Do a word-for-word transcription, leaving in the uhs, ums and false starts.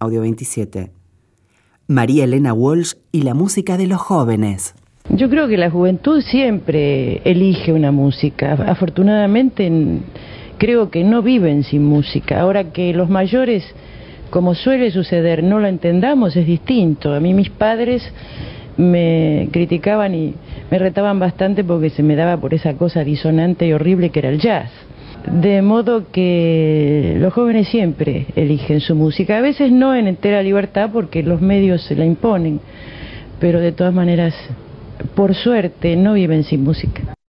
Audio veintisiete. María Elena Walsh y la música de los jóvenes. Yo creo que la juventud siempre elige una música. Afortunadamente creo que no viven sin música. Ahora que los mayores, como suele suceder, no la entendamos, es distinto. A mí mis padres me criticaban y me retaban bastante porque se me daba por esa cosa disonante y horrible que era el jazz. De modo que los jóvenes siempre eligen su música, a veces no en entera libertad porque los medios se la imponen, pero de todas maneras, por suerte, no viven sin música.